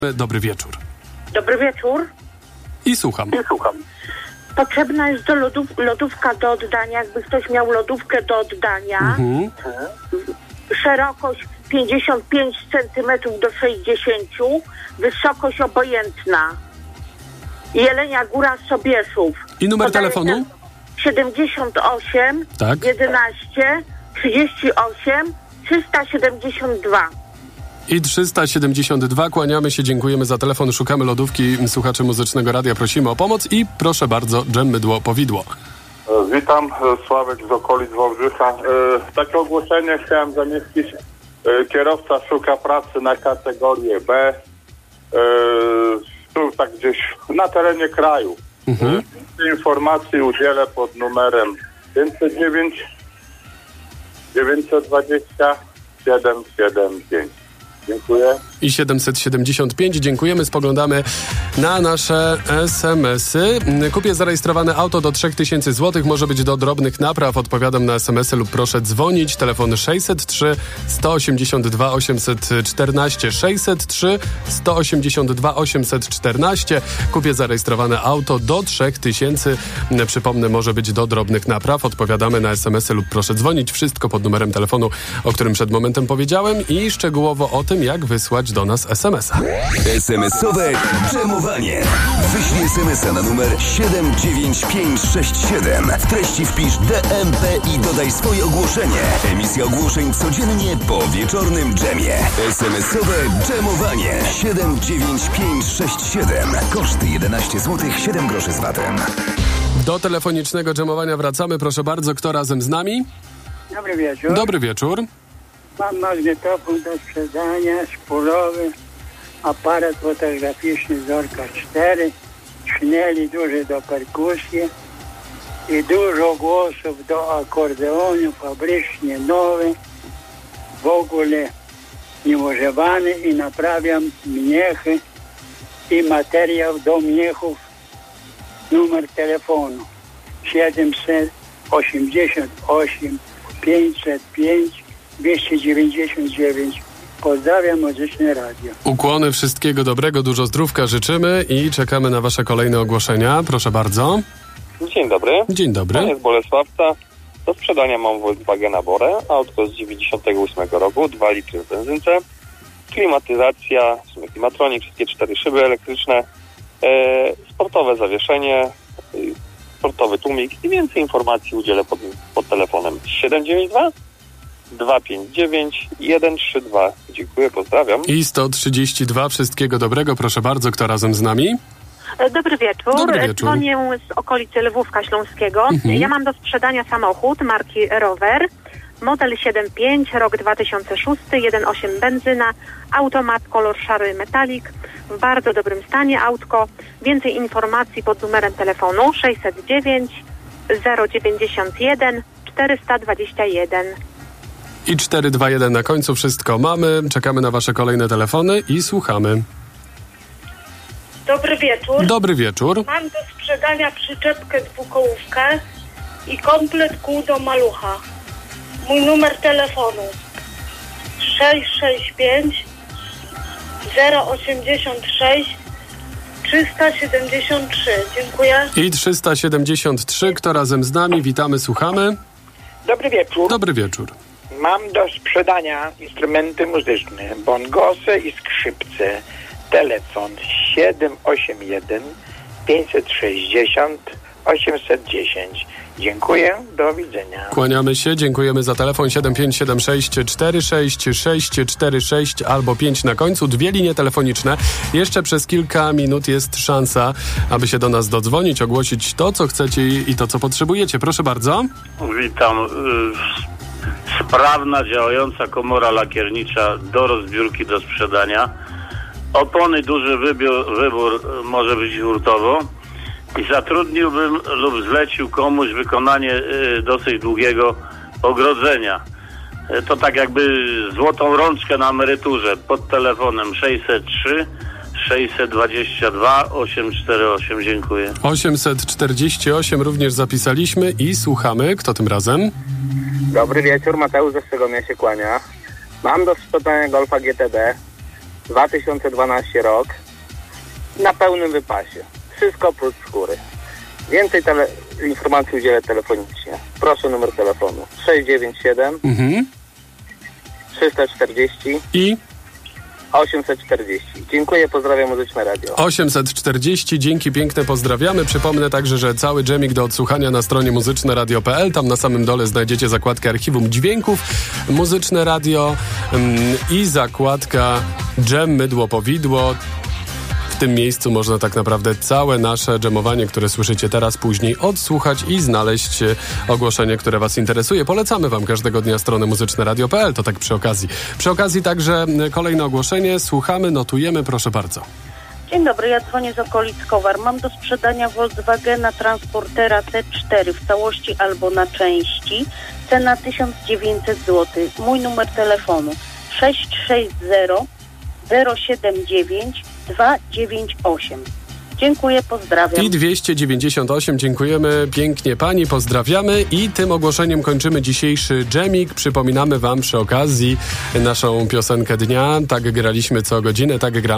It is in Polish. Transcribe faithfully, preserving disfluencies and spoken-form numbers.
Dobry wieczór. Dobry wieczór. I słucham. I słucham. Potrzebna jest do lodów, lodówka do oddania, jakby ktoś miał lodówkę do oddania. Mhm. Szerokość pięćdziesiąt pięć centymetrów do sześćdziesięciu, wysokość obojętna. Jelenia Góra, Sobieszów. I numer Podaję telefonu? siedemdziesiąt osiem, Tak. jedenaście, trzydzieści osiem, trzysta siedemdziesiąt dwa. I trzysta siedemdziesiąt dwa. Kłaniamy się, dziękujemy za telefon. Szukamy lodówki. Słuchaczy Muzycznego Radia, prosimy o pomoc i proszę bardzo, dżem, mydło, powidło. Witam, Sławek z okolic Wałbrzycha. Takie ogłoszenie chciałem zamieścić. Kierowca szuka pracy na kategorię B. Tu tak gdzieś na terenie kraju. Mhm. Informacji udzielę pod numerem pięćset dziewięć, dziewięćset dwadzieścia, siedem siedem pięć. Dziękuję. I siedemset siedemdziesiąt pięć. Dziękujemy. Spoglądamy na nasze es em esy. Kupię zarejestrowane auto do trzy tysiące złotych. Może być do drobnych napraw. Odpowiadam na es em esy lub proszę dzwonić. Telefon sześćset trzy, sto osiemdziesiąt dwa, osiemset czternaście. sześćset trzy, sto osiemdziesiąt dwa, osiemset czternaście. Kupię zarejestrowane auto do trzy tysiące. Przypomnę, może być do drobnych napraw. Odpowiadamy na es em esy lub proszę dzwonić. Wszystko pod numerem telefonu, o którym przed momentem powiedziałem, i szczegółowo o tym, jak wysłać do nas es em esa. es em esowe dżemowanie. Wyślij es em esa na numer siedem dziewięć pięć sześć siedem. W treści wpisz D M P i dodaj swoje ogłoszenie. Emisja ogłoszeń codziennie po wieczornym dżemie. es em esowe dżemowanie. siedem dziewięć pięć sześć siedem. Koszty jedenaście złotych siedem groszy z vatem. Do telefonicznego dżemowania wracamy. Proszę bardzo, kto razem z nami? Dobry wieczór. Dobry wieczór. Mam magnetofon do sprzedania, spulowy, aparat fotograficzny Zorka cztery, szneli duży do perkusji i dużo głosów do akordeonu, fabrycznie nowy, w ogóle nieużywany, i naprawiam mniechy i materiał do mniechów. Numer telefonu siedemset osiemdziesiąt osiem, pięćset pięć, dwieście dziewięćdziesiąt dziewięć. Pozdrawiam Muzyczne Radio. Ukłony, wszystkiego dobrego, dużo zdrówka życzymy i czekamy na wasze kolejne ogłoszenia. Proszę bardzo. Dzień dobry. Dzień dobry. Pan jest Bolesławca. Do sprzedania mam Volkswagena Borę, autko z dziewięćdziesiątego ósmego roku, dwa litry w benzynce, klimatyzacja, w sumie klimatronik, wszystkie cztery szyby elektryczne, e, sportowe zawieszenie, e, sportowy tłumik i więcej informacji udzielę pod, pod telefonem siedem dziewięć dwa, dwa pięć dziewięć, jeden trzy dwa. Dziękuję, pozdrawiam. I sto trzydzieści dwa. Wszystkiego dobrego. Proszę bardzo, kto razem z nami? Dobry wieczór. Dobry wieczór. Dzwonię z okolicy Lwówka Śląskiego. Mhm. Ja mam do sprzedania samochód marki Rower, model siedem pięć, rok dwa tysiące szósty, jeden przecinek osiem benzyna, automat, kolor szary metalik, w bardzo dobrym stanie autko. Więcej informacji pod numerem telefonu sześćset dziewięć, zero dziewięćdziesiąt jeden, czterysta dwadzieścia jeden. I cztery dwa jeden na końcu. Wszystko mamy. Czekamy na wasze kolejne telefony i słuchamy. Dobry wieczór. Dobry wieczór. Mam do sprzedania przyczepkę dwukołówkę i komplet kół do malucha. Mój numer telefonu sześć sześć pięć, zero osiemdziesiąt sześć, trzysta siedemdziesiąt trzy. Dziękuję. I trzysta siedemdziesiąt trzy. Kto razem z nami? Witamy, słuchamy. Dobry wieczór. Dobry wieczór. Mam do sprzedania instrumenty muzyczne, bongosy i skrzypce. Telefon siedem osiem jeden, pięćset sześćdziesiąt, osiemset dziesięć. Dziękuję, do widzenia. Kłaniamy się, dziękujemy za telefon siedem pięć siedem sześć cztery sześć sześć cztery sześć albo pięć na końcu. Dwie linie telefoniczne. Jeszcze przez kilka minut jest szansa, aby się do nas dodzwonić, ogłosić to, co chcecie i to, co potrzebujecie. Proszę bardzo. Witam. Sprawna, działająca komora lakiernicza do rozbiórki, do sprzedania. Opony, duży wybór, wybór może być hurtowo. I zatrudniłbym lub zlecił komuś wykonanie y, dosyć długiego ogrodzenia. Y, to tak jakby złotą rączkę na emeryturze pod telefonem sześćset trzy, sześćset dwadzieścia dwa, osiemset czterdzieści osiem. Dziękuję. osiemset czterdzieści osiem również zapisaliśmy i słuchamy. Kto tym razem? Dobry wieczór, Mateusz ze Szczegomia się kłania. Mam do sprzedania Golfa G T D. dwa tysiące dwunasty rok, na pełnym wypasie. Wszystko oprócz skóry. Więcej tele- informacji udzielę telefonicznie. Proszę numer telefonu sześć dziewięć siedem Mhm. trzysta czterdzieści I osiemset czterdzieści. Dziękuję, pozdrawiam Muzyczne Radio. osiemset czterdzieści, dzięki piękne, pozdrawiamy. Przypomnę także, że cały dżemik do odsłuchania na stronie muzyczne radio kropka p l. Tam na samym dole znajdziecie zakładkę archiwum dźwięków, Muzyczne Radio ym, i zakładka dżem, mydło, powidło. W tym miejscu można tak naprawdę całe nasze dżemowanie, które słyszycie teraz, później odsłuchać i znaleźć ogłoszenie, które was interesuje. Polecamy wam każdego dnia stronę muzyczne radio kropka p l, to tak przy okazji. Przy okazji także kolejne ogłoszenie, słuchamy, notujemy, proszę bardzo. Dzień dobry, ja dzwonię z okolic Kowar. Mam do sprzedania Volkswagena Transportera T cztery w całości albo na części. Cena tysiąc dziewięćset złotych. Mój numer telefonu sześć sześć zero zero siedem dziewięć dwa dziewięć osiem. Dziękuję, pozdrawiam. I dwieście dziewięćdziesiąt osiem, dziękujemy pięknie pani, pozdrawiamy i tym ogłoszeniem kończymy dzisiejszy dżemik. Przypominamy wam przy okazji naszą piosenkę dnia. Tak graliśmy co godzinę, tak gra